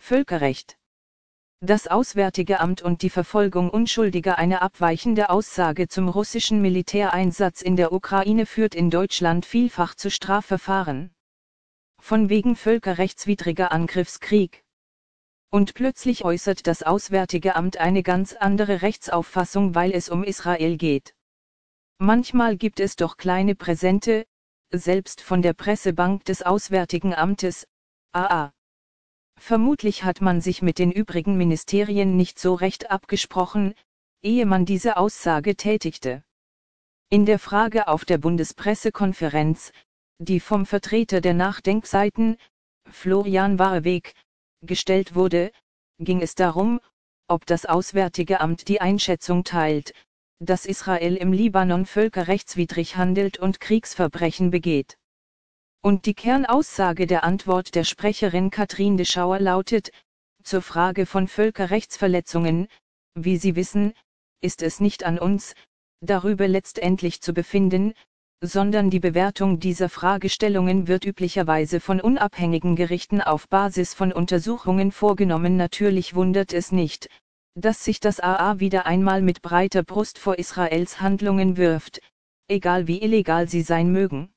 Völkerrecht. Das Auswärtige Amt und die Verfolgung Unschuldiger. Eine abweichende Aussage zum russischen Militäreinsatz in der Ukraine führt in Deutschland vielfach zu Strafverfahren. Von wegen völkerrechtswidriger Angriffskrieg. Und plötzlich äußert das Auswärtige Amt eine ganz andere Rechtsauffassung, weil es um Israel geht. Manchmal gibt es doch kleine Präsente, selbst von der Pressebank des Auswärtigen Amtes, AA. Vermutlich hat man sich mit den übrigen Ministerien nicht so recht abgesprochen, ehe man diese Aussage tätigte. In der Frage auf der Bundespressekonferenz, die vom Vertreter der Nachdenkseiten, Florian Warweg, gestellt wurde, ging es darum, ob das Auswärtige Amt die Einschätzung teilt, dass Israel im Libanon völkerrechtswidrig handelt und Kriegsverbrechen begeht. Und die Kernaussage der Antwort der Sprecherin Katrin de Schauer lautet: Zur Frage von Völkerrechtsverletzungen, wie Sie wissen, ist es nicht an uns, darüber letztendlich zu befinden, sondern die Bewertung dieser Fragestellungen wird üblicherweise von unabhängigen Gerichten auf Basis von Untersuchungen vorgenommen. Natürlich wundert es nicht, dass sich das AA wieder einmal mit breiter Brust vor Israels Handlungen wirft, egal wie illegal sie sein mögen.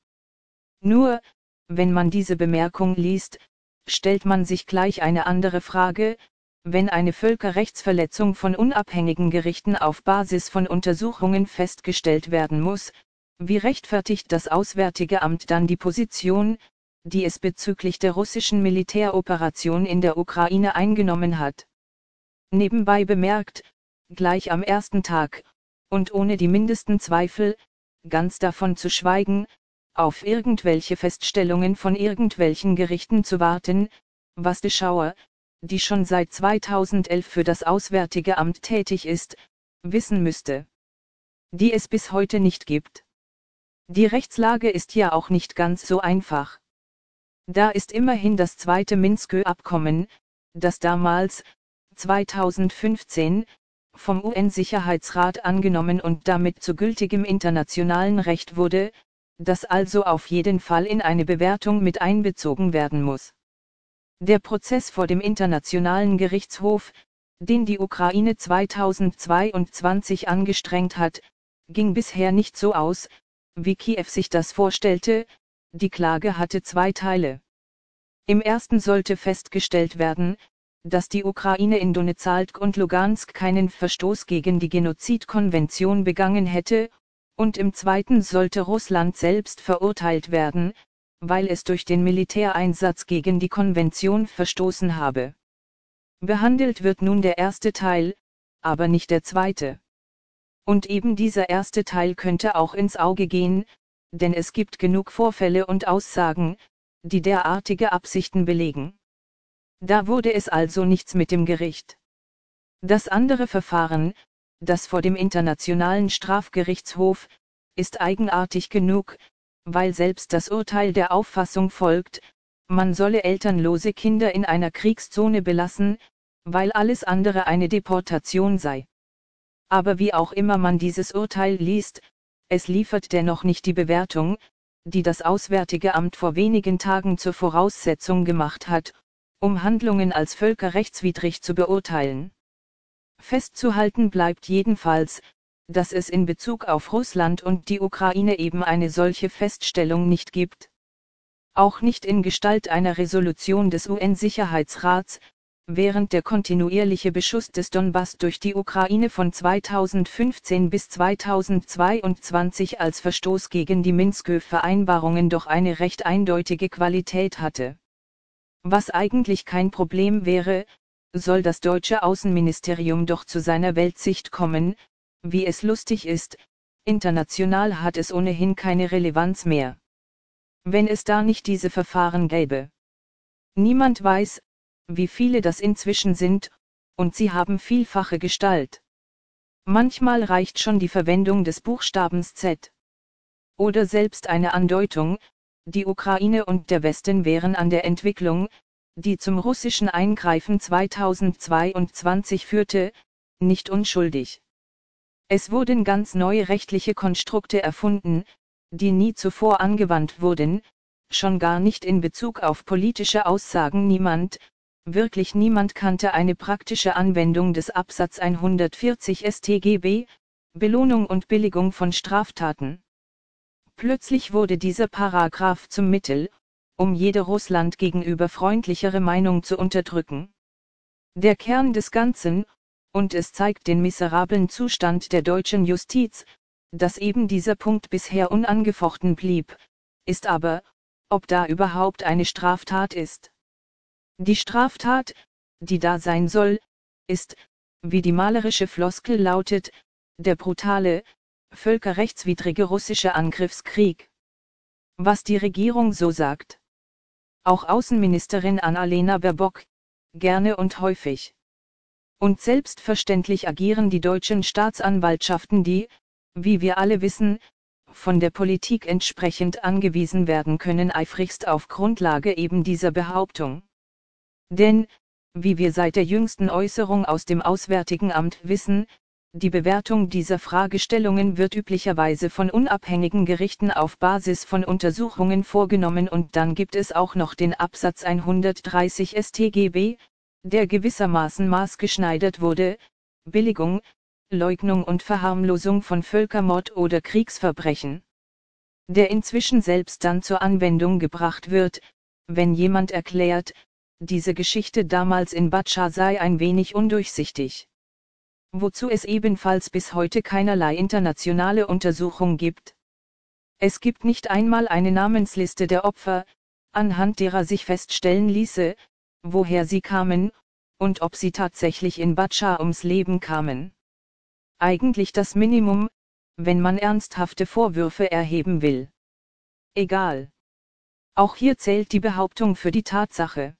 Nur, wenn man diese Bemerkung liest, stellt man sich gleich eine andere Frage: Wenn eine Völkerrechtsverletzung von unabhängigen Gerichten auf Basis von Untersuchungen festgestellt werden muss, wie rechtfertigt das Auswärtige Amt dann die Position, die es bezüglich der russischen Militäroperation in der Ukraine eingenommen hat? Nebenbei bemerkt, gleich am ersten Tag, und ohne die mindesten Zweifel, ganz davon zu schweigen, auf irgendwelche Feststellungen von irgendwelchen Gerichten zu warten, was de Schauer, die schon seit 2011 für das Auswärtige Amt tätig ist, wissen müsste. Die es bis heute nicht gibt. Die Rechtslage ist ja auch nicht ganz so einfach. Da ist immerhin das zweite Minsker-Abkommen, das damals, 2015, vom UN-Sicherheitsrat angenommen und damit zu gültigem internationalen Recht wurde, das also auf jeden Fall in eine Bewertung mit einbezogen werden muss. Der Prozess vor dem Internationalen Gerichtshof, den die Ukraine 2022 angestrengt hat, ging bisher nicht so aus, wie Kiew sich das vorstellte. Die Klage hatte zwei Teile. Im ersten sollte festgestellt werden, dass die Ukraine in Donezk und Lugansk keinen Verstoß gegen die Genozidkonvention begangen hätte, und im zweiten sollte Russland selbst verurteilt werden, weil es durch den Militäreinsatz gegen die Konvention verstoßen habe. Behandelt wird nun der erste Teil, aber nicht der zweite. Und eben dieser erste Teil könnte auch ins Auge gehen, denn es gibt genug Vorfälle und Aussagen, die derartige Absichten belegen. Da wurde es also nichts mit dem Gericht. Das andere Verfahren, das vor dem Internationalen Strafgerichtshof, ist eigenartig genug, weil selbst das Urteil der Auffassung folgt, man solle elternlose Kinder in einer Kriegszone belassen, weil alles andere eine Deportation sei. Aber wie auch immer man dieses Urteil liest, es liefert dennoch nicht die Bewertung, die das Auswärtige Amt vor wenigen Tagen zur Voraussetzung gemacht hat, um Handlungen als völkerrechtswidrig zu beurteilen. Festzuhalten bleibt jedenfalls, dass es in Bezug auf Russland und die Ukraine eben eine solche Feststellung nicht gibt. Auch nicht in Gestalt einer Resolution des UN-Sicherheitsrats, während der kontinuierliche Beschuss des Donbass durch die Ukraine von 2015 bis 2022 als Verstoß gegen die Minsker-Vereinbarungen doch eine recht eindeutige Qualität hatte. Was eigentlich kein Problem wäre, soll das deutsche Außenministerium doch zu seiner Weltsicht kommen, wie es lustig ist, international hat es ohnehin keine Relevanz mehr. Wenn es da nicht diese Verfahren gäbe. Niemand weiß, wie viele das inzwischen sind, und sie haben vielfache Gestalt. Manchmal reicht schon die Verwendung des Buchstabens Z. Oder selbst eine Andeutung, die Ukraine und der Westen wären an der Entwicklung, die zum russischen Eingreifen 2022 führte, nicht unschuldig. Es wurden ganz neue rechtliche Konstrukte erfunden, die nie zuvor angewandt wurden, schon gar nicht in Bezug auf politische Aussagen. Niemand, wirklich niemand kannte eine praktische Anwendung des Absatz 140 StGB, Belohnung und Billigung von Straftaten. Plötzlich wurde dieser Paragraph zum Mittel, um jede Russland gegenüber freundlichere Meinung zu unterdrücken. Der Kern des Ganzen, und es zeigt den miserablen Zustand der deutschen Justiz, dass eben dieser Punkt bisher unangefochten blieb, ist aber, ob da überhaupt eine Straftat ist. Die Straftat, die da sein soll, ist, wie die malerische Floskel lautet, der brutale, völkerrechtswidrige russische Angriffskrieg. Was die Regierung so sagt. Auch Außenministerin Annalena Baerbock, gerne und häufig. Und selbstverständlich agieren die deutschen Staatsanwaltschaften, die, wie wir alle wissen, von der Politik entsprechend angewiesen werden können, eifrigst auf Grundlage eben dieser Behauptung. Denn, wie wir seit der jüngsten Äußerung aus dem Auswärtigen Amt wissen, die Bewertung dieser Fragestellungen wird üblicherweise von unabhängigen Gerichten auf Basis von Untersuchungen vorgenommen und dann gibt es auch noch den Absatz 130 StGB, der gewissermaßen maßgeschneidert wurde, Billigung, Leugnung und Verharmlosung von Völkermord oder Kriegsverbrechen. Der inzwischen selbst dann zur Anwendung gebracht wird, wenn jemand erklärt, diese Geschichte damals in Batscha sei ein wenig undurchsichtig. Wozu es ebenfalls bis heute keinerlei internationale Untersuchung gibt. Es gibt nicht einmal eine Namensliste der Opfer, anhand derer sich feststellen ließe, woher sie kamen, und ob sie tatsächlich in Batscha ums Leben kamen. Eigentlich das Minimum, wenn man ernsthafte Vorwürfe erheben will. Egal. Auch hier zählt die Behauptung für die Tatsache.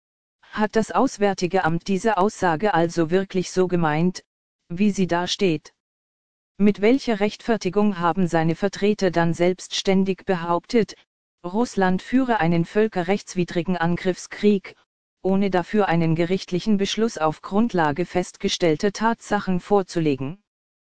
Hat das Auswärtige Amt diese Aussage also wirklich so gemeint, wie sie da steht? Mit welcher Rechtfertigung haben seine Vertreter dann selbstständig behauptet, Russland führe einen völkerrechtswidrigen Angriffskrieg, ohne dafür einen gerichtlichen Beschluss auf Grundlage festgestellter Tatsachen vorzulegen?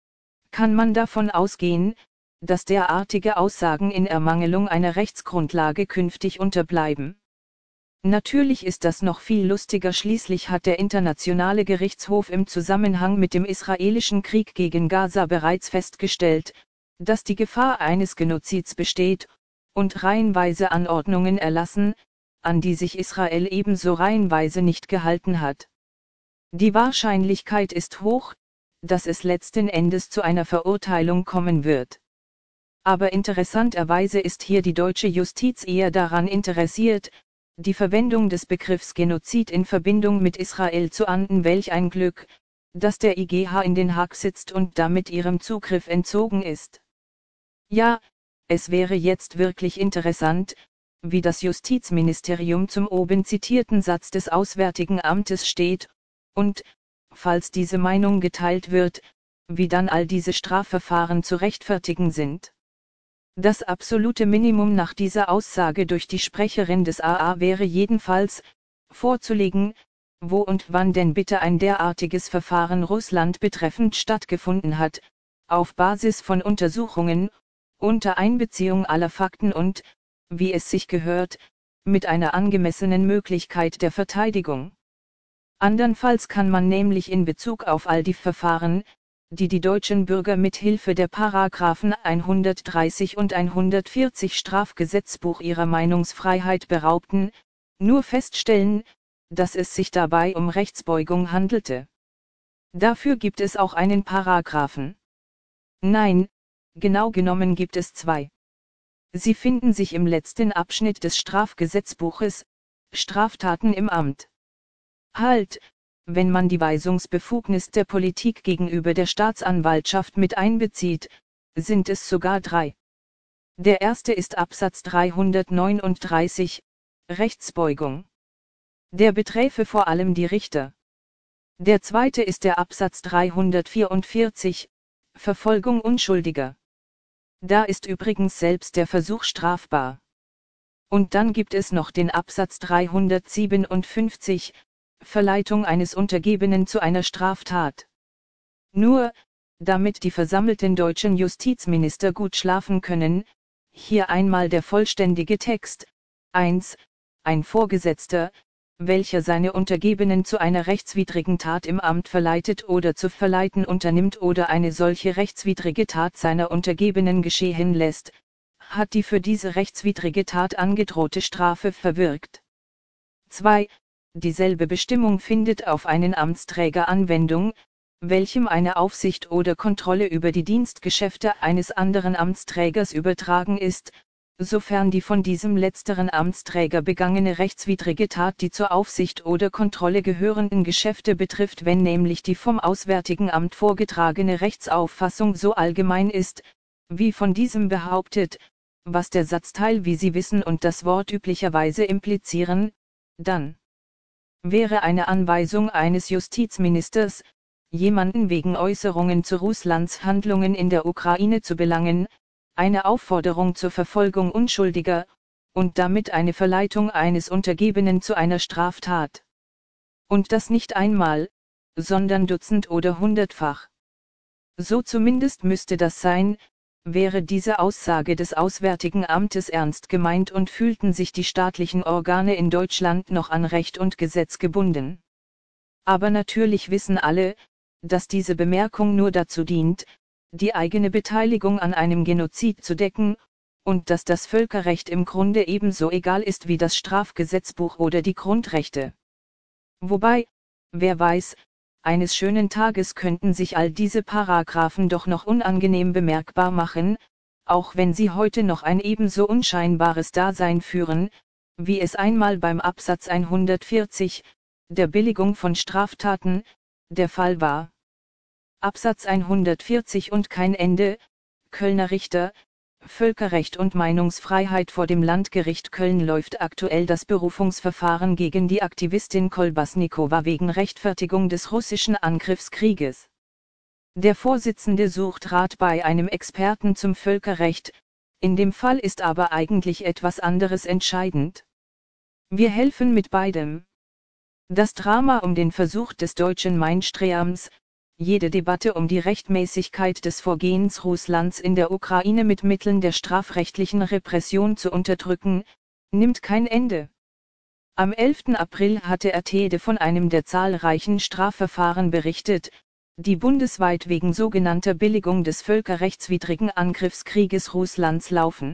Kann man davon ausgehen, dass derartige Aussagen in Ermangelung einer Rechtsgrundlage künftig unterbleiben? Natürlich ist das noch viel lustiger, schließlich hat der Internationale Gerichtshof im Zusammenhang mit dem israelischen Krieg gegen Gaza bereits festgestellt, dass die Gefahr eines Genozids besteht, und reihenweise Anordnungen erlassen, an die sich Israel ebenso reihenweise nicht gehalten hat. Die Wahrscheinlichkeit ist hoch, dass es letzten Endes zu einer Verurteilung kommen wird. Aber interessanterweise ist hier die deutsche Justiz eher daran interessiert, die Verwendung des Begriffs Genozid in Verbindung mit Israel zu ahnden. Welch ein Glück, dass der IGH in Den Haag sitzt und damit ihrem Zugriff entzogen ist. Ja, es wäre jetzt wirklich interessant, wie das Justizministerium zum oben zitierten Satz des Auswärtigen Amtes steht, und, falls diese Meinung geteilt wird, wie dann all diese Strafverfahren zu rechtfertigen sind. Das absolute Minimum nach dieser Aussage durch die Sprecherin des AA wäre jedenfalls, vorzulegen, wo und wann denn bitte ein derartiges Verfahren Russland betreffend stattgefunden hat, auf Basis von Untersuchungen, unter Einbeziehung aller Fakten und, wie es sich gehört, mit einer angemessenen Möglichkeit der Verteidigung. Andernfalls kann man nämlich in Bezug auf all die Verfahren, die die deutschen Bürger mit Hilfe der Paragraphen 130 und 140 Strafgesetzbuch ihrer Meinungsfreiheit beraubten, nur feststellen, dass es sich dabei um Rechtsbeugung handelte. Dafür gibt es auch einen Paragraphen. Nein, genau genommen gibt es zwei. Sie finden sich im letzten Abschnitt des Strafgesetzbuches, Straftaten im Amt. Halt! Wenn man die Weisungsbefugnis der Politik gegenüber der Staatsanwaltschaft mit einbezieht, sind es sogar drei. Der erste ist Absatz 339, Rechtsbeugung. Der beträfe vor allem die Richter. Der zweite ist der Absatz 344, Verfolgung Unschuldiger. Da ist übrigens selbst der Versuch strafbar. Und dann gibt es noch den Absatz 357, Verleitung eines Untergebenen zu einer Straftat. Nur, damit die versammelten deutschen Justizminister gut schlafen können, hier einmal der vollständige Text. 1. Ein Vorgesetzter, welcher seine Untergebenen zu einer rechtswidrigen Tat im Amt verleitet oder zu verleiten unternimmt oder eine solche rechtswidrige Tat seiner Untergebenen geschehen lässt, hat die für diese rechtswidrige Tat angedrohte Strafe verwirkt. 2. Dieselbe Bestimmung findet auf einen Amtsträger Anwendung, welchem eine Aufsicht oder Kontrolle über die Dienstgeschäfte eines anderen Amtsträgers übertragen ist, sofern die von diesem letzteren Amtsträger begangene rechtswidrige Tat die zur Aufsicht oder Kontrolle gehörenden Geschäfte betrifft, wenn nämlich die vom Auswärtigen Amt vorgetragene Rechtsauffassung so allgemein ist, wie von diesem behauptet, was der Satzteil wie Sie wissen und das Wort üblicherweise implizieren, dann wäre eine Anweisung eines Justizministers, jemanden wegen Äußerungen zu Russlands Handlungen in der Ukraine zu belangen, eine Aufforderung zur Verfolgung Unschuldiger, und damit eine Verleitung eines Untergebenen zu einer Straftat. Und das nicht einmal, sondern dutzend- oder hundertfach. So zumindest müsste das sein, wäre diese Aussage des Auswärtigen Amtes ernst gemeint und fühlten sich die staatlichen Organe in Deutschland noch an Recht und Gesetz gebunden. Aber natürlich wissen alle, dass diese Bemerkung nur dazu dient, die eigene Beteiligung an einem Genozid zu decken, und dass das Völkerrecht im Grunde ebenso egal ist wie das Strafgesetzbuch oder die Grundrechte. Wobei, wer weiß, eines schönen Tages könnten sich all diese Paragraphen doch noch unangenehm bemerkbar machen, auch wenn sie heute noch ein ebenso unscheinbares Dasein führen, wie es einmal beim Absatz 140, der Billigung von Straftaten, der Fall war. Absatz 140 und kein Ende, Kölner Richter, Völkerrecht und Meinungsfreiheit. Vor dem Landgericht Köln läuft aktuell das Berufungsverfahren gegen die Aktivistin Kolbasnikowa wegen Rechtfertigung des russischen Angriffskrieges. Der Vorsitzende sucht Rat bei einem Experten zum Völkerrecht, in dem Fall ist aber eigentlich etwas anderes entscheidend. Wir helfen mit beidem. Das Drama um den Versuch des deutschen Mainstreams, jede Debatte um die Rechtmäßigkeit des Vorgehens Russlands in der Ukraine mit Mitteln der strafrechtlichen Repression zu unterdrücken, nimmt kein Ende. Am 11. April hatte RTL von einem der zahlreichen Strafverfahren berichtet, die bundesweit wegen sogenannter Billigung des völkerrechtswidrigen Angriffskrieges Russlands laufen.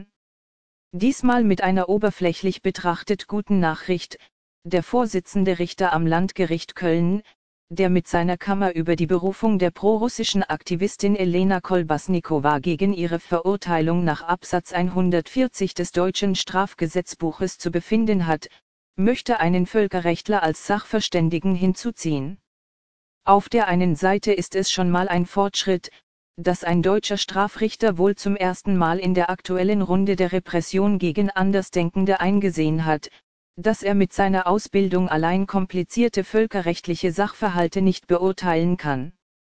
Diesmal mit einer oberflächlich betrachtet guten Nachricht: Der Vorsitzende Richter am Landgericht Köln, der mit seiner Kammer über die Berufung der prorussischen Aktivistin Elena Kolbasnikowa gegen ihre Verurteilung nach Absatz 140 des deutschen Strafgesetzbuches zu befinden hat, möchte einen Völkerrechtler als Sachverständigen hinzuziehen. Auf der einen Seite ist es schon mal ein Fortschritt, dass ein deutscher Strafrichter wohl zum ersten Mal in der aktuellen Runde der Repression gegen Andersdenkende eingesehen hat, dass er mit seiner Ausbildung allein komplizierte völkerrechtliche Sachverhalte nicht beurteilen kann.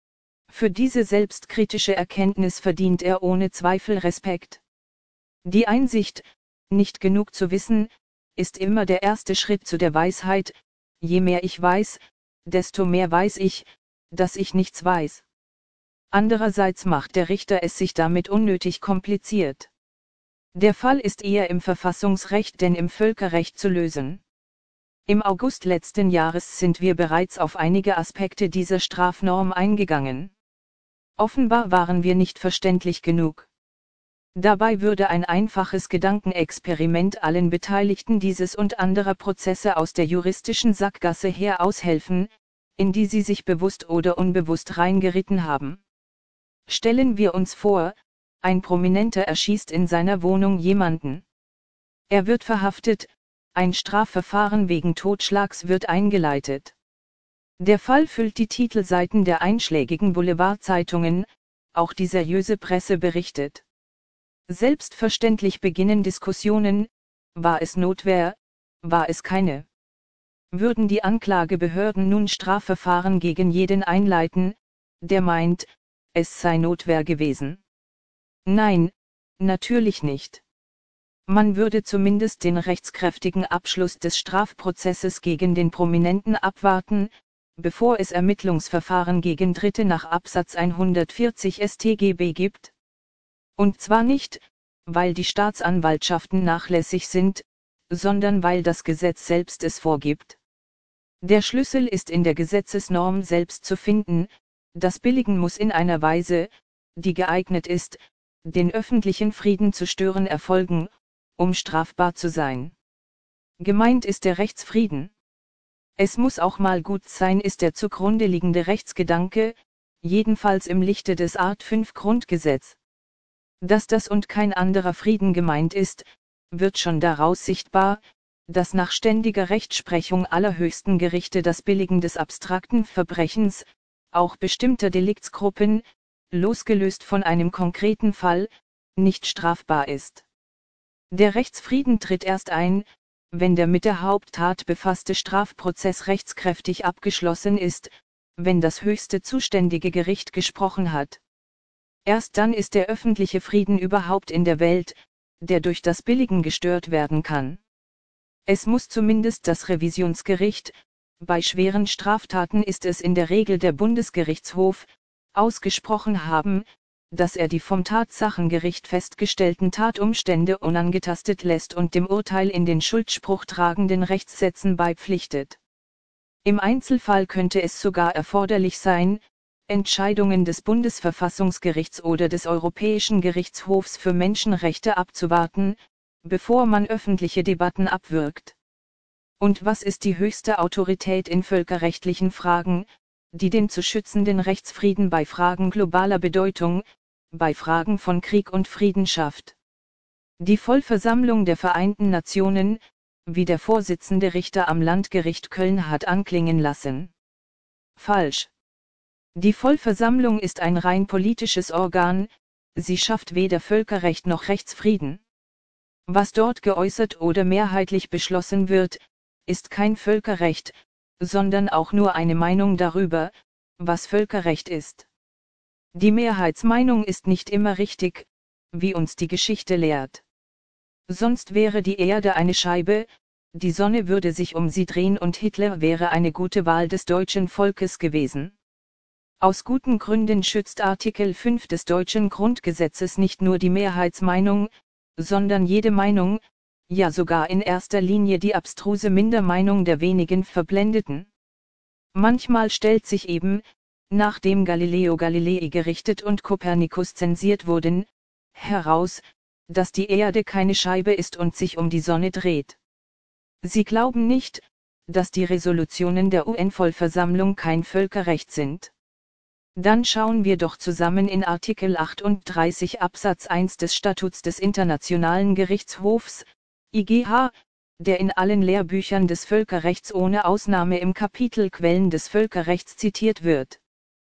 Für diese selbstkritische Erkenntnis verdient er ohne Zweifel Respekt. Die Einsicht, nicht genug zu wissen, ist immer der erste Schritt zu der Weisheit: Je mehr ich weiß, desto mehr weiß ich, dass ich nichts weiß. Andererseits macht der Richter es sich damit unnötig kompliziert. Der Fall ist eher im Verfassungsrecht denn im Völkerrecht zu lösen. Im August letzten Jahres sind wir bereits auf einige Aspekte dieser Strafnorm eingegangen. Offenbar waren wir nicht verständlich genug. Dabei würde ein einfaches Gedankenexperiment allen Beteiligten dieses und anderer Prozesse aus der juristischen Sackgasse her aushelfen, in die sie sich bewusst oder unbewusst reingeritten haben. Stellen wir uns vor, ein Prominenter erschießt in seiner Wohnung jemanden. Er wird verhaftet, ein Strafverfahren wegen Totschlags wird eingeleitet. Der Fall füllt die Titelseiten der einschlägigen Boulevardzeitungen, auch die seriöse Presse berichtet. Selbstverständlich beginnen Diskussionen: War es Notwehr, war es keine? Würden die Anklagebehörden nun Strafverfahren gegen jeden einleiten, der meint, es sei Notwehr gewesen? Nein, natürlich nicht. Man würde zumindest den rechtskräftigen Abschluss des Strafprozesses gegen den Prominenten abwarten, bevor es Ermittlungsverfahren gegen Dritte nach Absatz 140 StGB gibt. Und zwar nicht, weil die Staatsanwaltschaften nachlässig sind, sondern weil das Gesetz selbst es vorgibt. Der Schlüssel ist in der Gesetzesnorm selbst zu finden. Das Billigen muss in einer Weise, die geeignet ist, den öffentlichen Frieden zu stören, erfolgen, um strafbar zu sein. Gemeint ist der Rechtsfrieden. Es muss auch mal gut sein, ist der zugrunde liegende Rechtsgedanke, jedenfalls im Lichte des Art 5 Grundgesetz. Dass das und kein anderer Frieden gemeint ist, wird schon daraus sichtbar, dass nach ständiger Rechtsprechung aller höchsten Gerichte das Billigen des abstrakten Verbrechens, auch bestimmter Deliktsgruppen, losgelöst von einem konkreten Fall, nicht strafbar ist. Der Rechtsfrieden tritt erst ein, wenn der mit der Haupttat befasste Strafprozess rechtskräftig abgeschlossen ist, wenn das höchste zuständige Gericht gesprochen hat. Erst dann ist der öffentliche Frieden überhaupt in der Welt, der durch das Billigen gestört werden kann. Es muss zumindest das Revisionsgericht, bei schweren Straftaten ist es in der Regel der Bundesgerichtshof, ausgesprochen haben, dass er die vom Tatsachengericht festgestellten Tatumstände unangetastet lässt und dem Urteil in den Schuldspruch tragenden Rechtssätzen beipflichtet. Im Einzelfall könnte es sogar erforderlich sein, Entscheidungen des Bundesverfassungsgerichts oder des Europäischen Gerichtshofs für Menschenrechte abzuwarten, bevor man öffentliche Debatten abwirkt. Und was ist die höchste Autorität in völkerrechtlichen Fragen, die den zu schützenden Rechtsfrieden bei Fragen globaler Bedeutung, bei Fragen von Krieg und Frieden schafft? Die Vollversammlung der Vereinten Nationen, wie der Vorsitzende Richter am Landgericht Köln hat anklingen lassen. Falsch. Die Vollversammlung ist ein rein politisches Organ, sie schafft weder Völkerrecht noch Rechtsfrieden. Was dort geäußert oder mehrheitlich beschlossen wird, ist kein Völkerrecht, sondern auch nur eine Meinung darüber, was Völkerrecht ist. Die Mehrheitsmeinung ist nicht immer richtig, wie uns die Geschichte lehrt. Sonst wäre die Erde eine Scheibe, die Sonne würde sich um sie drehen und Hitler wäre eine gute Wahl des deutschen Volkes gewesen. Aus guten Gründen schützt Artikel 5 des deutschen Grundgesetzes nicht nur die Mehrheitsmeinung, sondern jede Meinung, ja sogar in erster Linie die abstruse Mindermeinung der wenigen Verblendeten. Manchmal stellt sich eben, nachdem Galileo Galilei gerichtet und Kopernikus zensiert wurden, heraus, dass die Erde keine Scheibe ist und sich um die Sonne dreht. Sie glauben nicht, dass die Resolutionen der UN-Vollversammlung kein Völkerrecht sind. Dann schauen wir doch zusammen in Artikel 38 Absatz 1 des Statuts des Internationalen Gerichtshofs, IGH, der in allen Lehrbüchern des Völkerrechts ohne Ausnahme im Kapitel Quellen des Völkerrechts zitiert wird.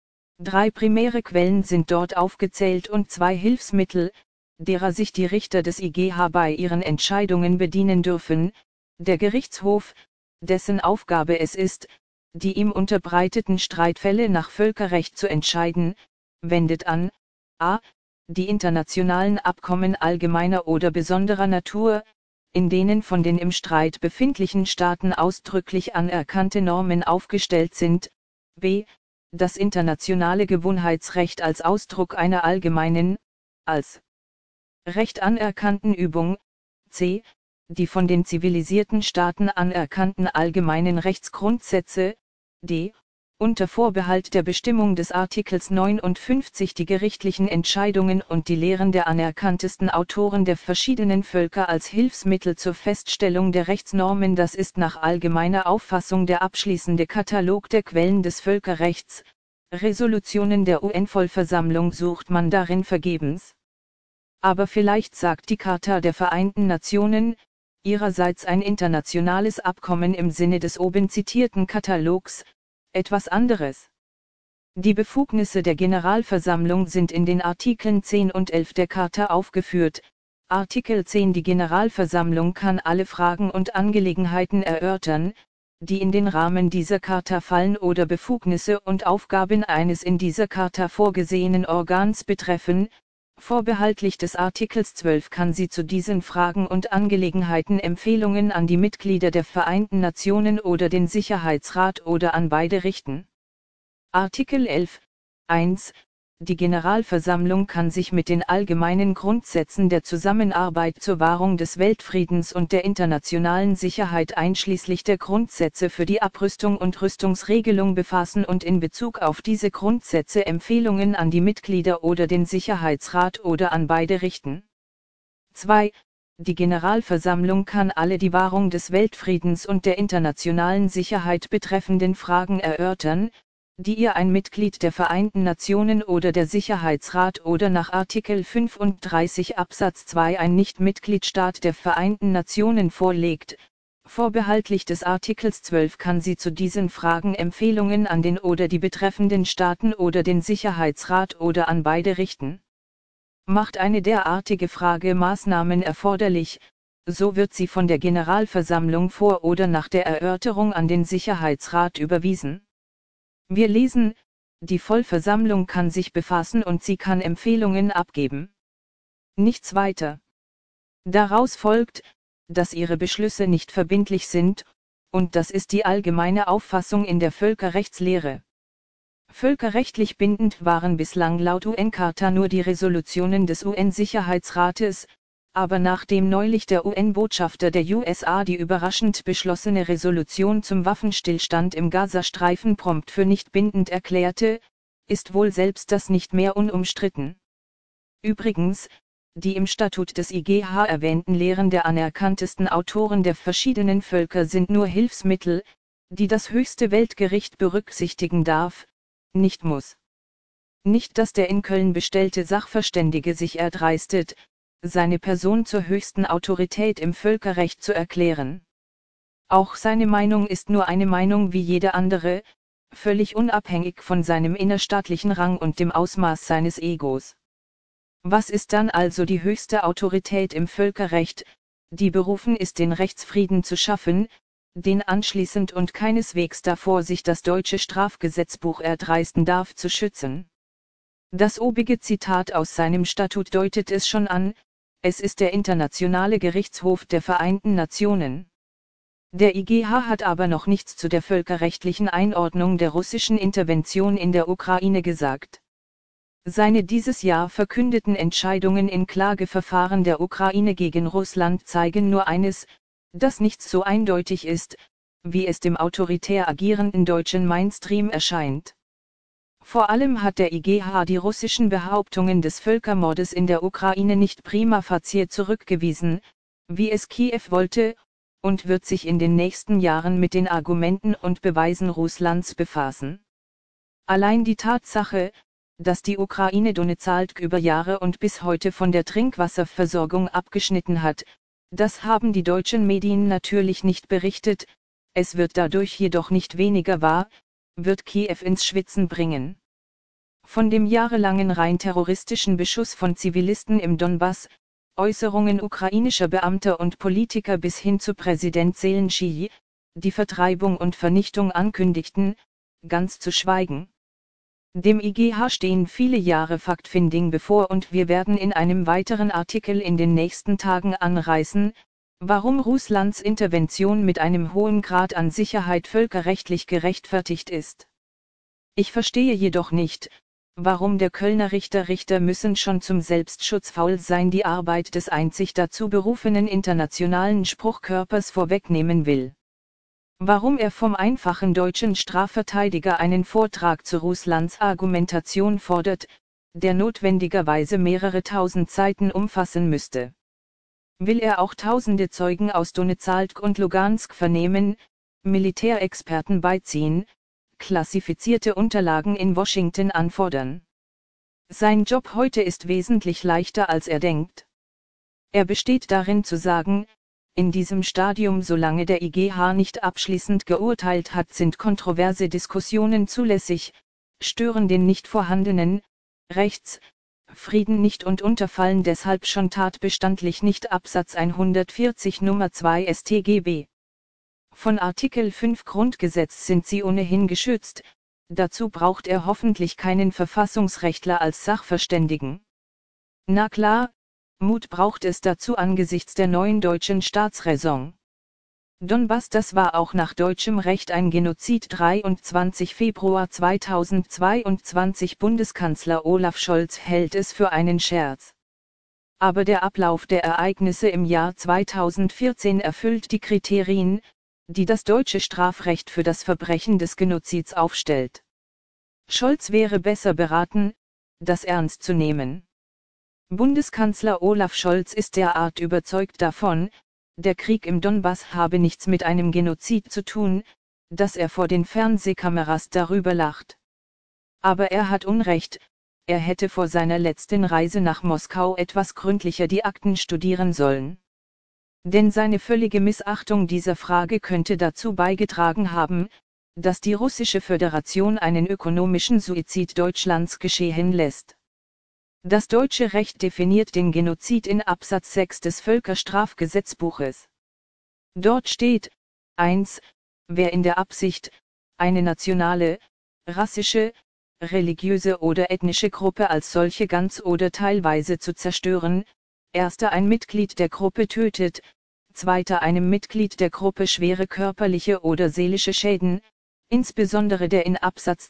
3 primäre Quellen sind dort aufgezählt und 2 Hilfsmittel, derer sich die Richter des IGH bei ihren Entscheidungen bedienen dürfen, der Gerichtshof, dessen Aufgabe es ist, die ihm unterbreiteten Streitfälle nach Völkerrecht zu entscheiden, wendet an, a. die internationalen Abkommen allgemeiner oder besonderer Natur, in denen von den im Streit befindlichen Staaten ausdrücklich anerkannte Normen aufgestellt sind, b. das internationale Gewohnheitsrecht als Ausdruck einer allgemeinen, als Recht anerkannten Übung, c. die von den zivilisierten Staaten anerkannten allgemeinen Rechtsgrundsätze, d. unter Vorbehalt der Bestimmung des Artikels 59 die gerichtlichen Entscheidungen und die Lehren der anerkanntesten Autoren der verschiedenen Völker als Hilfsmittel zur Feststellung der Rechtsnormen. Das ist nach allgemeiner Auffassung der abschließende Katalog der Quellen des Völkerrechts. Resolutionen der UN-Vollversammlung sucht man darin vergebens. Aber vielleicht sagt die Charta der Vereinten Nationen, ihrerseits ein internationales Abkommen im Sinne des oben zitierten Katalogs, etwas anderes. Die Befugnisse der Generalversammlung sind in den Artikeln 10 und 11 der Charta aufgeführt. Artikel 10: Die Generalversammlung kann alle Fragen und Angelegenheiten erörtern, die in den Rahmen dieser Charta fallen oder Befugnisse und Aufgaben eines in dieser Charta vorgesehenen Organs betreffen. Vorbehaltlich des Artikels 12 kann sie zu diesen Fragen und Angelegenheiten Empfehlungen an die Mitglieder der Vereinten Nationen oder den Sicherheitsrat oder an beide richten. Artikel 11, 1. Die Generalversammlung kann sich mit den allgemeinen Grundsätzen der Zusammenarbeit zur Wahrung des Weltfriedens und der internationalen Sicherheit einschließlich der Grundsätze für die Abrüstung und Rüstungsregelung befassen und in Bezug auf diese Grundsätze Empfehlungen an die Mitglieder oder den Sicherheitsrat oder an beide richten. 2. Die Generalversammlung kann alle die Wahrung des Weltfriedens und der internationalen Sicherheit betreffenden Fragen erörtern, die ihr ein Mitglied der Vereinten Nationen oder der Sicherheitsrat oder nach Artikel 35 Absatz 2 ein Nicht-Mitgliedstaat der Vereinten Nationen vorlegt. Vorbehaltlich des Artikels 12 kann sie zu diesen Fragen Empfehlungen an den oder die betreffenden Staaten oder den Sicherheitsrat oder an beide richten. Macht eine derartige Frage Maßnahmen erforderlich, so wird sie von der Generalversammlung vor oder nach der Erörterung an den Sicherheitsrat überwiesen. Wir lesen, die Vollversammlung kann sich befassen und sie kann Empfehlungen abgeben. Nichts weiter. Daraus folgt, dass ihre Beschlüsse nicht verbindlich sind, und das ist die allgemeine Auffassung in der Völkerrechtslehre. Völkerrechtlich bindend waren bislang laut UN-Charta nur die Resolutionen des UN-Sicherheitsrates, aber nachdem neulich der UN-Botschafter der USA die überraschend beschlossene Resolution zum Waffenstillstand im Gazastreifen prompt für nicht bindend erklärte, ist wohl selbst das nicht mehr unumstritten. Übrigens, die im Statut des IGH erwähnten Lehren der anerkanntesten Autoren der verschiedenen Völker sind nur Hilfsmittel, die das höchste Weltgericht berücksichtigen darf, nicht muss. Nicht, dass der in Köln bestellte Sachverständige sich erdreistet, seine Person zur höchsten Autorität im Völkerrecht zu erklären. Auch seine Meinung ist nur eine Meinung wie jede andere, völlig unabhängig von seinem innerstaatlichen Rang und dem Ausmaß seines Egos. Was ist dann also die höchste Autorität im Völkerrecht, die berufen ist, den Rechtsfrieden zu schaffen, den anschließend und keineswegs davor sich das deutsche Strafgesetzbuch erdreisten darf zu schützen? Das obige Zitat aus seinem Statut deutet es schon an, es ist der Internationale Gerichtshof der Vereinten Nationen. Der IGH hat aber noch nichts zu der völkerrechtlichen Einordnung der russischen Intervention in der Ukraine gesagt. Seine dieses Jahr verkündeten Entscheidungen in Klageverfahren der Ukraine gegen Russland zeigen nur eines, dass nichts so eindeutig ist, wie es dem autoritär agierenden deutschen Mainstream erscheint. Vor allem hat der IGH die russischen Behauptungen des Völkermordes in der Ukraine nicht prima facie zurückgewiesen, wie es Kiew wollte, und wird sich in den nächsten Jahren mit den Argumenten und Beweisen Russlands befassen. Allein die Tatsache, dass die Ukraine Donezalk über Jahre und bis heute von der Trinkwasserversorgung abgeschnitten hat, das haben die deutschen Medien natürlich nicht berichtet, es wird dadurch jedoch nicht weniger wahr, wird Kiew ins Schwitzen bringen. Von dem jahrelangen rein terroristischen Beschuss von Zivilisten im Donbass, Äußerungen ukrainischer Beamter und Politiker bis hin zu Präsident Zelenskyj, die Vertreibung und Vernichtung ankündigten, ganz zu schweigen. Dem IGH stehen viele Jahre Fact-Finding bevor und wir werden in einem weiteren Artikel in den nächsten Tagen anreißen, warum Russlands Intervention mit einem hohen Grad an Sicherheit völkerrechtlich gerechtfertigt ist. Ich verstehe jedoch nicht, warum der Kölner Richter müssen schon zum Selbstschutz faul sein, die Arbeit des einzig dazu berufenen internationalen Spruchkörpers vorwegnehmen will. Warum er vom einfachen deutschen Strafverteidiger einen Vortrag zu Russlands Argumentation fordert, der notwendigerweise mehrere tausend Seiten umfassen müsste. Will er auch tausende Zeugen aus Donezalk und Lugansk vernehmen, Militärexperten beiziehen, klassifizierte Unterlagen in Washington anfordern? Sein Job heute ist wesentlich leichter als er denkt. Er besteht darin zu sagen, in diesem Stadium, solange der IGH nicht abschließend geurteilt hat, sind kontroverse Diskussionen zulässig, stören den nicht vorhandenen Rechtsfrieden nicht und unterfallen deshalb schon tatbestandlich nicht Absatz 140 Nummer 2 StGB. Von Artikel 5 Grundgesetz sind sie ohnehin geschützt, dazu braucht er hoffentlich keinen Verfassungsrechtler als Sachverständigen. Na klar, Mut braucht es dazu angesichts der neuen deutschen Staatsräson. Donbass, das war auch nach deutschem Recht ein Genozid. 23 Februar 2022 Bundeskanzler Olaf Scholz hält es für einen Scherz. Aber der Ablauf der Ereignisse im Jahr 2014 erfüllt die Kriterien, die das deutsche Strafrecht für das Verbrechen des Genozids aufstellt. Scholz wäre besser beraten, das ernst zu nehmen. Bundeskanzler Olaf Scholz ist derart überzeugt davon, der Krieg im Donbass habe nichts mit einem Genozid zu tun, dass er vor den Fernsehkameras darüber lacht. Aber er hat Unrecht, er hätte vor seiner letzten Reise nach Moskau etwas gründlicher die Akten studieren sollen. Denn seine völlige Missachtung dieser Frage könnte dazu beigetragen haben, dass die Russische Föderation einen ökonomischen Suizid Deutschlands geschehen lässt. Das deutsche Recht definiert den Genozid in Absatz 6 des Völkerstrafgesetzbuches. Dort steht: 1. Wer in der Absicht, eine nationale, rassische, religiöse oder ethnische Gruppe als solche ganz oder teilweise zu zerstören, 1. ein Mitglied der Gruppe tötet, 2. einem Mitglied der Gruppe schwere körperliche oder seelische Schäden, insbesondere der in Absatz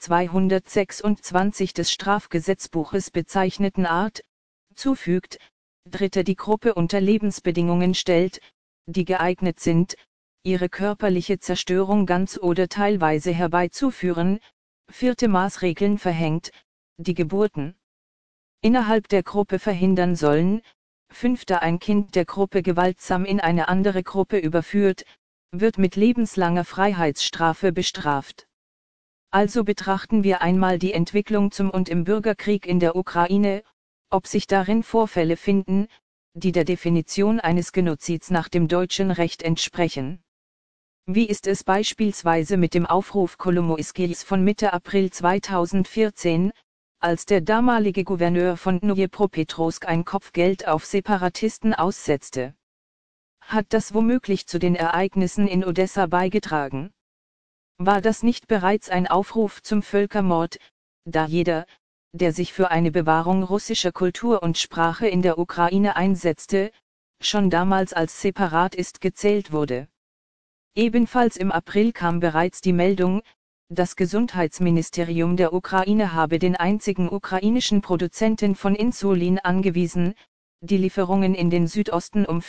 226 des Strafgesetzbuches bezeichneten Art, zufügt, 3. die Gruppe unter Lebensbedingungen stellt, die geeignet sind, ihre körperliche Zerstörung ganz oder teilweise herbeizuführen, 4. Maßregeln verhängt, die Geburten innerhalb der Gruppe verhindern sollen, 5. ein Kind der Gruppe gewaltsam in eine andere Gruppe überführt, wird mit lebenslanger Freiheitsstrafe bestraft. Also betrachten wir einmal die Entwicklung zum und im Bürgerkrieg in der Ukraine, ob sich darin Vorfälle finden, die der Definition eines Genozids nach dem deutschen Recht entsprechen. Wie ist es beispielsweise mit dem Aufruf Kolomoiskis von Mitte April 2014, als der damalige Gouverneur von Dnipropetrovsk ein Kopfgeld auf Separatisten aussetzte? Hat das womöglich zu den Ereignissen in Odessa beigetragen? War das nicht bereits ein Aufruf zum Völkermord, da jeder, der sich für eine Bewahrung russischer Kultur und Sprache in der Ukraine einsetzte, schon damals als Separatist gezählt wurde? Ebenfalls im April kam bereits die Meldung, das Gesundheitsministerium der Ukraine habe den einzigen ukrainischen Produzenten von Insulin angewiesen, die Lieferungen in den Südosten um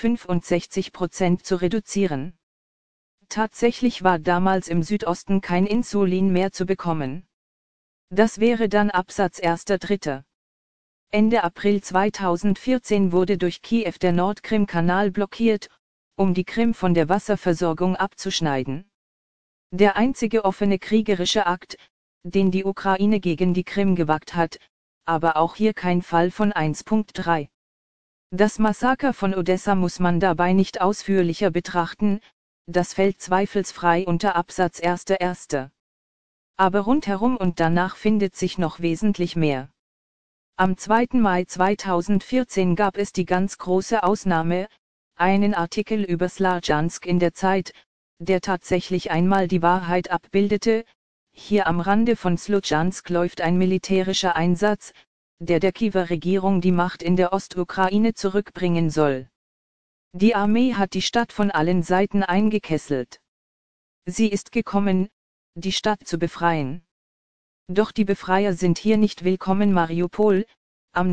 65% zu reduzieren. Tatsächlich war damals im Südosten kein Insulin mehr zu bekommen. Das wäre dann Absatz 1.3. Ende April 2014 wurde durch Kiew der Nordkrim-Kanal blockiert, um die Krim von der Wasserversorgung abzuschneiden. Der einzige offene kriegerische Akt, den die Ukraine gegen die Krim gewagt hat, aber auch hier kein Fall von 1.3. Das Massaker von Odessa muss man dabei nicht ausführlicher betrachten, das fällt zweifelsfrei unter Absatz 1.1. Aber rundherum und danach findet sich noch wesentlich mehr. Am 2. Mai 2014 gab es die ganz große Ausnahme, einen Artikel über Sladjansk in der Zeit, der tatsächlich einmal die Wahrheit abbildete. Hier am Rande von Sladjansk läuft ein militärischer Einsatz, der Kiewer Regierung die Macht in der Ostukraine zurückbringen soll. Die Armee hat die Stadt von allen Seiten eingekesselt. Sie ist gekommen, die Stadt zu befreien. Doch die Befreier sind hier nicht willkommen. Mariupol, am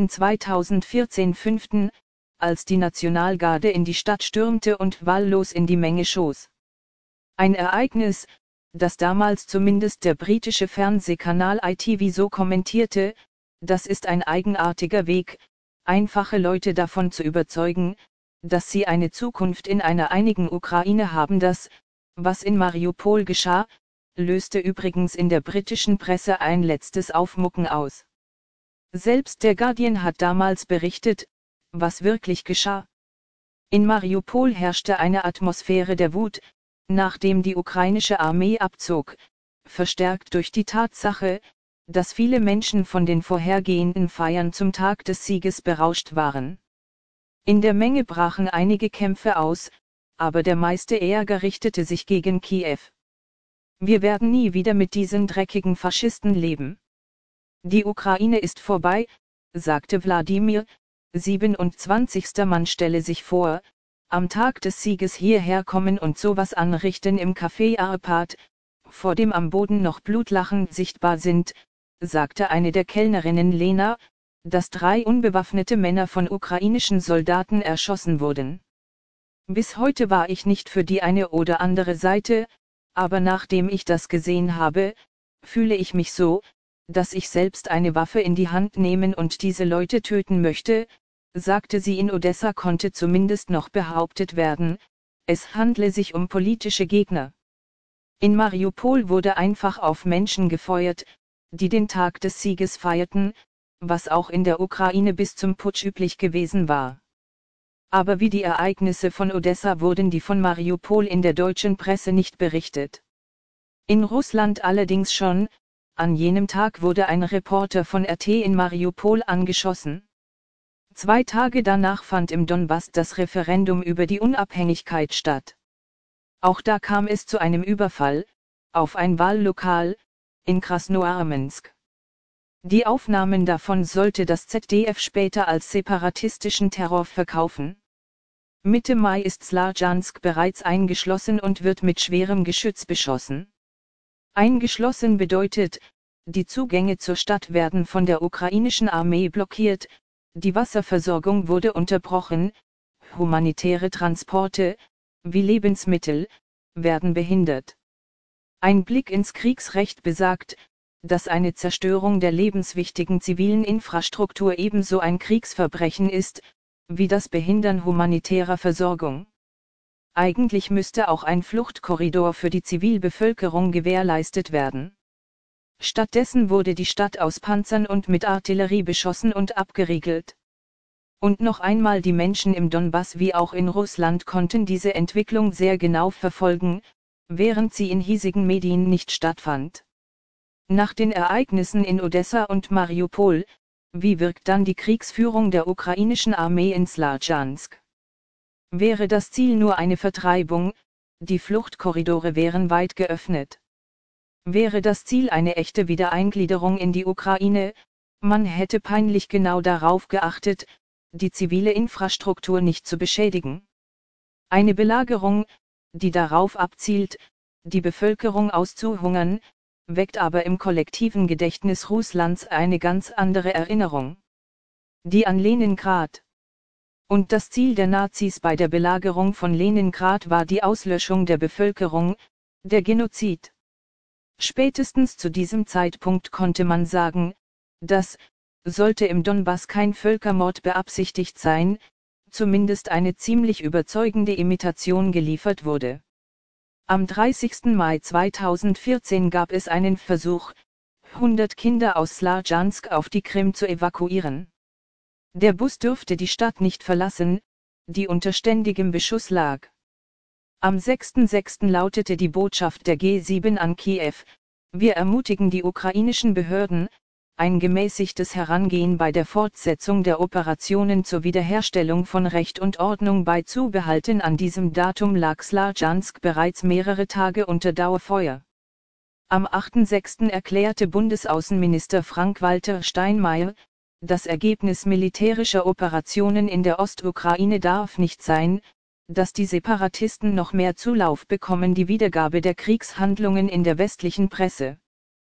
9.2014 5., als die Nationalgarde in die Stadt stürmte und wahllos in die Menge schoss. Ein Ereignis, das damals zumindest der britische Fernsehkanal ITV so kommentierte: Das ist ein eigenartiger Weg, einfache Leute davon zu überzeugen, dass sie eine Zukunft in einer einigen Ukraine haben. Das, was in Mariupol geschah, löste übrigens in der britischen Presse ein letztes Aufmucken aus. Selbst der Guardian hat damals berichtet, was wirklich geschah. In Mariupol herrschte eine Atmosphäre der Wut, nachdem die ukrainische Armee abzog, verstärkt durch die Tatsache, dass viele Menschen von den vorhergehenden Feiern zum Tag des Sieges berauscht waren. In der Menge brachen einige Kämpfe aus, aber der meiste Ärger richtete sich gegen Kiew. Wir werden nie wieder mit diesen dreckigen Faschisten leben. Die Ukraine ist vorbei, sagte Wladimir, 27. Man stelle sich vor, am Tag des Sieges hierher kommen und sowas anrichten im Café Arpad, vor dem am Boden noch Blutlachen sichtbar sind, sagte eine der Kellnerinnen Lena, dass 3 unbewaffnete Männer von ukrainischen Soldaten erschossen wurden. Bis heute war ich nicht für die eine oder andere Seite, aber nachdem ich das gesehen habe, fühle ich mich so, dass ich selbst eine Waffe in die Hand nehmen und diese Leute töten möchte, sagte sie. In Odessa konnte zumindest noch behauptet werden, es handle sich um politische Gegner. In Mariupol wurde einfach auf Menschen gefeuert, die den Tag des Sieges feierten, was auch in der Ukraine bis zum Putsch üblich gewesen war. Aber wie die Ereignisse von Odessa wurden die von Mariupol in der deutschen Presse nicht berichtet. In Russland allerdings schon. An jenem Tag wurde ein Reporter von RT in Mariupol angeschossen. 2 Tage danach fand im Donbass das Referendum über die Unabhängigkeit statt. Auch da kam es zu einem Überfall, auf ein Wahllokal, in Krasnoarmensk. Die Aufnahmen davon sollte das ZDF später als separatistischen Terror verkaufen. Mitte Mai ist Sladjansk bereits eingeschlossen und wird mit schwerem Geschütz beschossen. Eingeschlossen bedeutet, die Zugänge zur Stadt werden von der ukrainischen Armee blockiert, die Wasserversorgung wurde unterbrochen, humanitäre Transporte, wie Lebensmittel, werden behindert. Ein Blick ins Kriegsrecht besagt, dass eine Zerstörung der lebenswichtigen zivilen Infrastruktur ebenso ein Kriegsverbrechen ist, wie das Behindern humanitärer Versorgung. Eigentlich müsste auch ein Fluchtkorridor für die Zivilbevölkerung gewährleistet werden. Stattdessen wurde die Stadt aus Panzern und mit Artillerie beschossen und abgeriegelt. Und noch einmal, die Menschen im Donbass wie auch in Russland konnten diese Entwicklung sehr genau verfolgen, während sie in hiesigen Medien nicht stattfand. Nach den Ereignissen in Odessa und Mariupol, wie wirkt dann die Kriegsführung der ukrainischen Armee in Sladjansk? Wäre das Ziel nur eine Vertreibung, die Fluchtkorridore wären weit geöffnet. Wäre das Ziel eine echte Wiedereingliederung in die Ukraine, man hätte peinlich genau darauf geachtet, die zivile Infrastruktur nicht zu beschädigen. Eine Belagerung, die darauf abzielt, die Bevölkerung auszuhungern, weckt aber im kollektiven Gedächtnis Russlands eine ganz andere Erinnerung. Die an Leningrad. Und das Ziel der Nazis bei der Belagerung von Leningrad war die Auslöschung der Bevölkerung, der Genozid. Spätestens zu diesem Zeitpunkt konnte man sagen, dass, sollte im Donbass kein Völkermord beabsichtigt sein, zumindest eine ziemlich überzeugende Imitation geliefert wurde. Am 30. Mai 2014 gab es einen Versuch, 100 Kinder aus Sladjansk auf die Krim zu evakuieren. Der Bus durfte die Stadt nicht verlassen, die unter ständigem Beschuss lag. Am 6.6. lautete die Botschaft der G7 an Kiew: Wir ermutigen die ukrainischen Behörden, ein gemäßigtes Herangehen bei der Fortsetzung der Operationen zur Wiederherstellung von Recht und Ordnung beizubehalten. An diesem Datum lag Sladjansk bereits mehrere Tage unter Dauerfeuer. Am 8.6. erklärte Bundesaußenminister Frank-Walter Steinmeier, das Ergebnis militärischer Operationen in der Ostukraine darf nicht sein, dass die Separatisten noch mehr Zulauf bekommen. Die Wiedergabe der Kriegshandlungen in der westlichen Presse.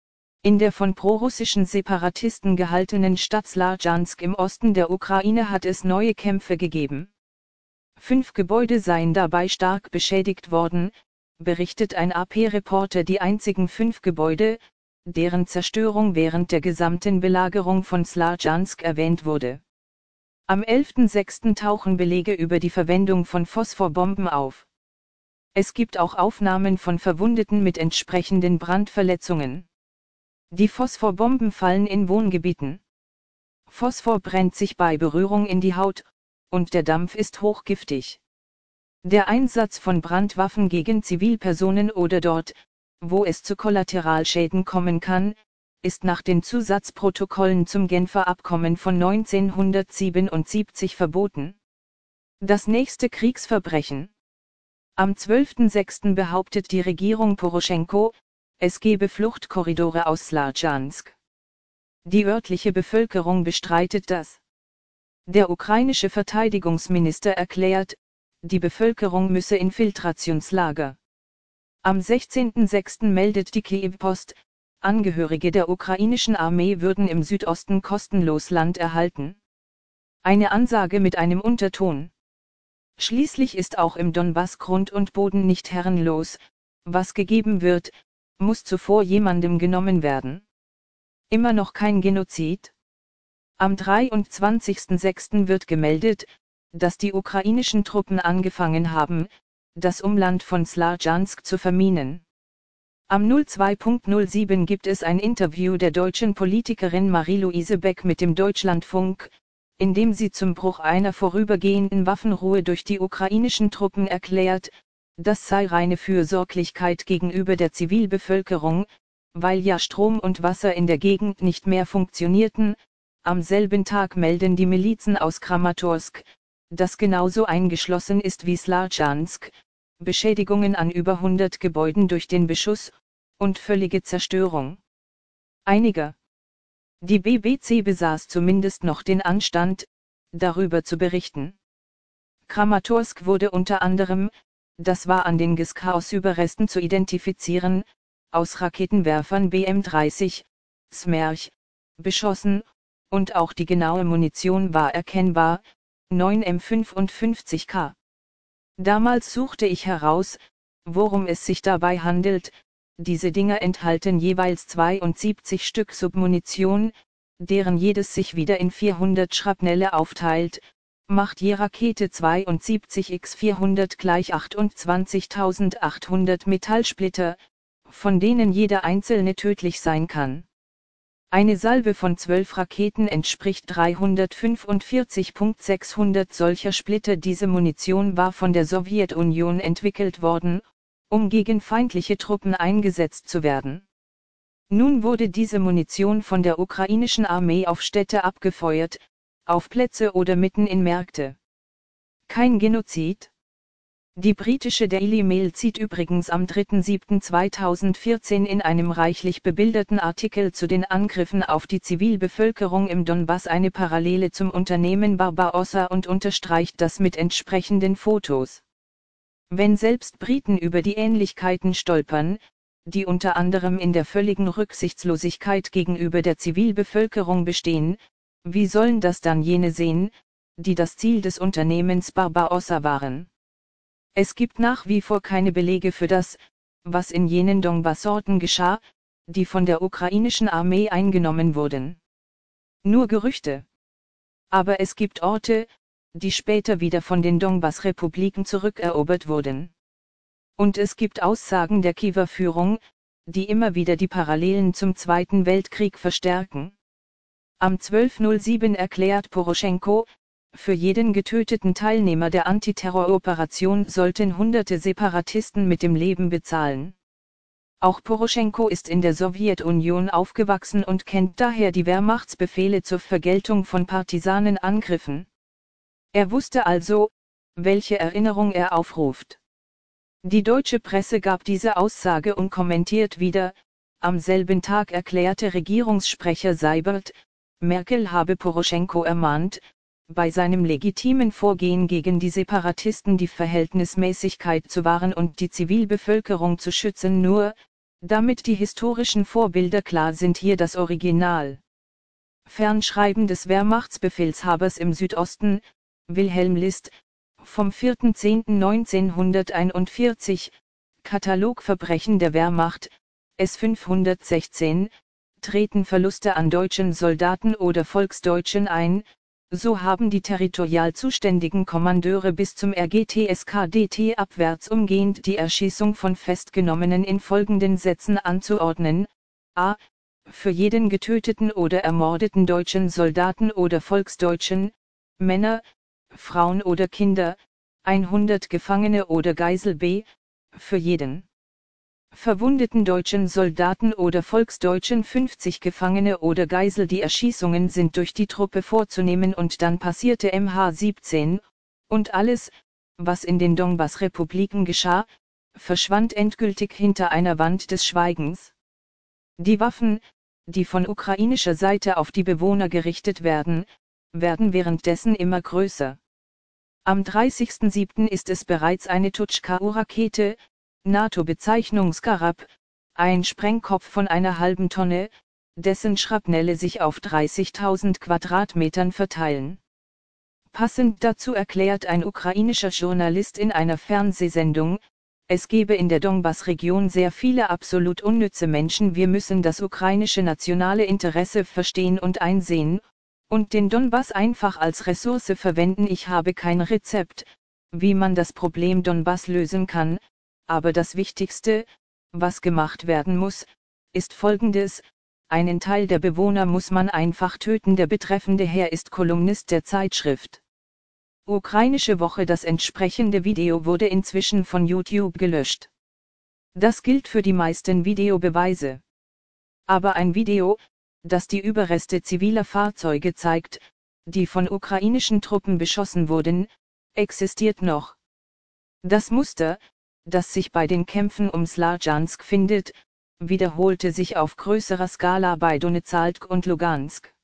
In der von prorussischen Separatisten gehaltenen Stadt Sladjansk im Osten der Ukraine hat es neue Kämpfe gegeben. 5 Gebäude seien dabei stark beschädigt worden, berichtet ein AP-Reporter. Die einzigen 5 Gebäude, deren Zerstörung während der gesamten Belagerung von Sladjansk erwähnt wurde. Am 11.6. tauchen Belege über die Verwendung von Phosphorbomben auf. Es gibt auch Aufnahmen von Verwundeten mit entsprechenden Brandverletzungen. Die Phosphorbomben fallen in Wohngebieten. Phosphor brennt sich bei Berührung in die Haut, und der Dampf ist hochgiftig. Der Einsatz von Brandwaffen gegen Zivilpersonen oder dort, wo es zu Kollateralschäden kommen kann, ist nach den Zusatzprotokollen zum Genfer Abkommen von 1977 verboten. Das nächste Kriegsverbrechen. Am 12.6. behauptet die Regierung Poroschenko, es gebe Fluchtkorridore aus Sladjansk. Die örtliche Bevölkerung bestreitet das. Der ukrainische Verteidigungsminister erklärt, die Bevölkerung müsse Infiltrationslager. Am 16.06. meldet die Kyiv-Post, Angehörige der ukrainischen Armee würden im Südosten kostenlos Land erhalten. Eine Ansage mit einem Unterton. Schließlich ist auch im Donbass Grund und Boden nicht herrenlos, was gegeben wird, muss zuvor jemandem genommen werden. Immer noch kein Genozid? Am 23.06. wird gemeldet, dass die ukrainischen Truppen angefangen haben, das Umland von Sladjansk zu verminen. Am 02.07 gibt es ein Interview der deutschen Politikerin Marie-Louise Beck mit dem Deutschlandfunk, in dem sie zum Bruch einer vorübergehenden Waffenruhe durch die ukrainischen Truppen erklärt, das sei reine Fürsorglichkeit gegenüber der Zivilbevölkerung, weil ja Strom und Wasser in der Gegend nicht mehr funktionierten. Am selben Tag melden die Milizen aus Kramatorsk, das genauso eingeschlossen ist wie Sladjansk, Beschädigungen an über 100 Gebäuden durch den Beschuss und völlige Zerstörung. Einige. Die BBC besaß zumindest noch den Anstand, darüber zu berichten. Kramatorsk wurde unter anderem, das war an den Geskhaus-Überresten zu identifizieren, aus Raketenwerfern BM-30, Smerch, beschossen, und auch die genaue Munition war erkennbar, 9 M55K. Damals suchte ich heraus, worum es sich dabei handelt. Diese Dinger enthalten jeweils 72 Stück Submunition, deren jedes sich wieder in 400 Schrapnelle aufteilt, macht je Rakete 72 x 400 gleich 28.800 Metallsplitter, von denen jeder einzelne tödlich sein kann. Eine Salve von 12 Raketen entspricht 345.600 solcher Splitter. Diese Munition war von der Sowjetunion entwickelt worden, um gegen feindliche Truppen eingesetzt zu werden. Nun wurde diese Munition von der ukrainischen Armee auf Städte abgefeuert, auf Plätze oder mitten in Märkte. Kein Genozid? Die britische Daily Mail zieht übrigens am 3.7.2014 in einem reichlich bebilderten Artikel zu den Angriffen auf die Zivilbevölkerung im Donbass eine Parallele zum Unternehmen Barbarossa und unterstreicht das mit entsprechenden Fotos. Wenn selbst Briten über die Ähnlichkeiten stolpern, die unter anderem in der völligen Rücksichtslosigkeit gegenüber der Zivilbevölkerung bestehen, wie sollen das dann jene sehen, die das Ziel des Unternehmens Barbarossa waren? Es gibt nach wie vor keine Belege für das, was in jenen Donbassorten geschah, die von der ukrainischen Armee eingenommen wurden. Nur Gerüchte. Aber es gibt Orte, die später wieder von den Donbass-Republiken zurückerobert wurden. Und es gibt Aussagen der Kiewer Führung, die immer wieder die Parallelen zum Zweiten Weltkrieg verstärken. Am 12.07 erklärt Poroschenko, für jeden getöteten Teilnehmer der Antiterroroperation sollten Hunderte Separatisten mit dem Leben bezahlen. Auch Poroschenko ist in der Sowjetunion aufgewachsen und kennt daher die Wehrmachtsbefehle zur Vergeltung von Partisanenangriffen. Er wusste also, welche Erinnerung er aufruft. Die deutsche Presse gab diese Aussage unkommentiert wieder. Am selben Tag erklärte Regierungssprecher Seibert, Merkel habe Poroschenko ermahnt, bei seinem legitimen Vorgehen gegen die Separatisten die Verhältnismäßigkeit zu wahren und die Zivilbevölkerung zu schützen. Nur, damit die historischen Vorbilder klar sind, hier das Original. Fernschreiben des Wehrmachtsbefehlshabers im Südosten, Wilhelm List, vom 4.10.1941, Katalog Verbrechen der Wehrmacht, S 516, treten Verluste an deutschen Soldaten oder Volksdeutschen ein, so haben die territorial zuständigen Kommandeure bis zum RGTSKDT abwärts umgehend die Erschießung von Festgenommenen in folgenden Sätzen anzuordnen: a. Für jeden getöteten oder ermordeten deutschen Soldaten oder Volksdeutschen, Männer, Frauen oder Kinder, 100 Gefangene oder Geisel. b. Für jeden verwundeten deutschen Soldaten oder Volksdeutschen 50 Gefangene oder Geisel. Die Erschießungen sind durch die Truppe vorzunehmen und dann passierte MH 17, und alles, was in den Donbass-Republiken geschah, verschwand endgültig hinter einer Wand des Schweigens. Die Waffen, die von ukrainischer Seite auf die Bewohner gerichtet werden, werden währenddessen immer größer. Am 30.07. ist es bereits eine Totschka-U-Rakete, NATO-Bezeichnung Skarab, ein Sprengkopf von einer halben Tonne, dessen Schrapnelle sich auf 30.000 Quadratmetern verteilen. Passend dazu erklärt ein ukrainischer Journalist in einer Fernsehsendung, es gebe in der Donbass-Region sehr viele absolut unnütze Menschen, wir müssen das ukrainische nationale Interesse verstehen und einsehen, und den Donbass einfach als Ressource verwenden. Ich habe kein Rezept, wie man das Problem Donbass lösen kann, aber das Wichtigste, was gemacht werden muss, ist Folgendes: Einen Teil der Bewohner muss man einfach töten. Der betreffende Herr ist Kolumnist der Zeitschrift Ukrainische Woche. Das entsprechende Video wurde inzwischen von YouTube gelöscht. Das gilt für die meisten Videobeweise. Aber ein Video, das die Überreste ziviler Fahrzeuge zeigt, die von ukrainischen Truppen beschossen wurden, existiert noch. Das Muster, das sich bei den Kämpfen um Sladjansk findet, wiederholte sich auf größerer Skala bei Donezalk und Lugansk.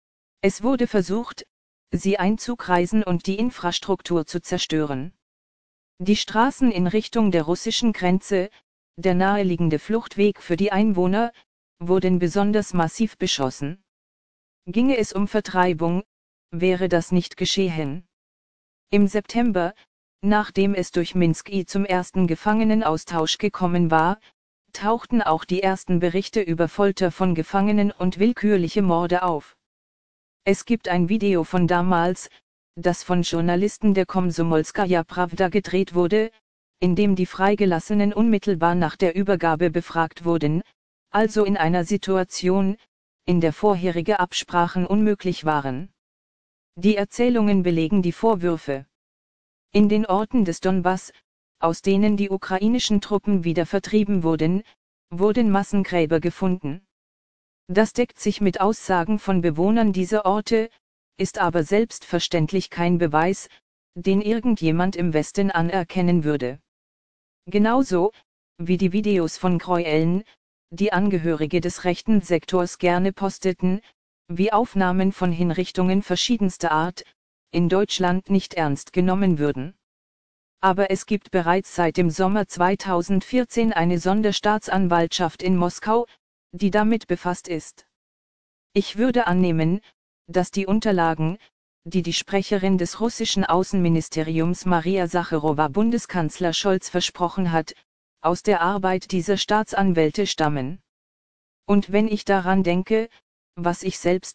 Es wurde versucht, sie einzukreisen und die Infrastruktur zu zerstören. Die Straßen in Richtung der russischen Grenze, der naheliegende Fluchtweg für die Einwohner, wurden besonders massiv beschossen. Ginge es um Vertreibung, wäre das nicht geschehen. Im September, nachdem es durch Minsk zum ersten Gefangenenaustausch gekommen war, tauchten auch die ersten Berichte über Folter von Gefangenen und willkürliche Morde auf. Es gibt ein Video von damals, das von Journalisten der Komsomolskaja Prawda gedreht wurde, in dem die Freigelassenen unmittelbar nach der Übergabe befragt wurden, also in einer Situation, in der vorherige Absprachen unmöglich waren. Die Erzählungen belegen die Vorwürfe. In den Orten des Donbass, aus denen die ukrainischen Truppen wieder vertrieben wurden, wurden Massengräber gefunden. Das deckt sich mit Aussagen von Bewohnern dieser Orte, ist aber selbstverständlich kein Beweis, den irgendjemand im Westen anerkennen würde. Genauso, wie die Videos von Gräueln, die Angehörige des rechten Sektors gerne posteten, wie Aufnahmen von Hinrichtungen verschiedenster Art, in Deutschland nicht ernst genommen würden. Aber es gibt bereits seit dem Sommer 2014 eine Sonderstaatsanwaltschaft in Moskau, die damit befasst ist. Ich würde annehmen, dass die Unterlagen, die die Sprecherin des russischen Außenministeriums Maria Sacharowa Bundeskanzler Scholz versprochen hat, aus der Arbeit dieser Staatsanwälte stammen. Und wenn ich daran denke, was ich selbst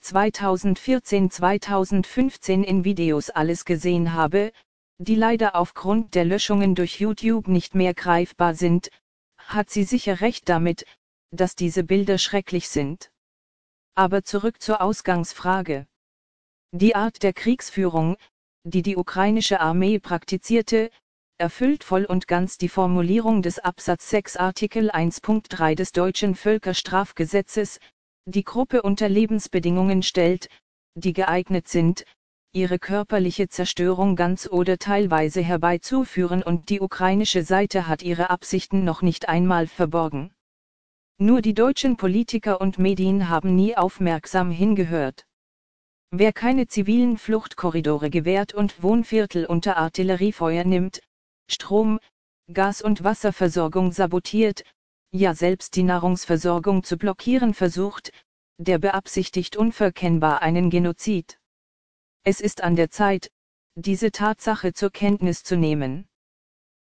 2014-2015 in Videos alles gesehen habe, die leider aufgrund der Löschungen durch YouTube nicht mehr greifbar sind, hat sie sicher recht damit, dass diese Bilder schrecklich sind. Aber zurück zur Ausgangsfrage. Die Art der Kriegsführung, die die ukrainische Armee praktizierte, erfüllt voll und ganz die Formulierung des Absatz 6 Artikel 1.3 des deutschen Völkerstrafgesetzes, die Gruppe unter Lebensbedingungen stellt, die geeignet sind, ihre körperliche Zerstörung ganz oder teilweise herbeizuführen, und die ukrainische Seite hat ihre Absichten noch nicht einmal verborgen. Nur die deutschen Politiker und Medien haben nie aufmerksam hingehört. Wer keine zivilen Fluchtkorridore gewährt und Wohnviertel unter Artilleriefeuer nimmt, Strom, Gas- und Wasserversorgung sabotiert, ja selbst die Nahrungsversorgung zu blockieren versucht, der beabsichtigt unverkennbar einen Genozid. Es ist an der Zeit, diese Tatsache zur Kenntnis zu nehmen.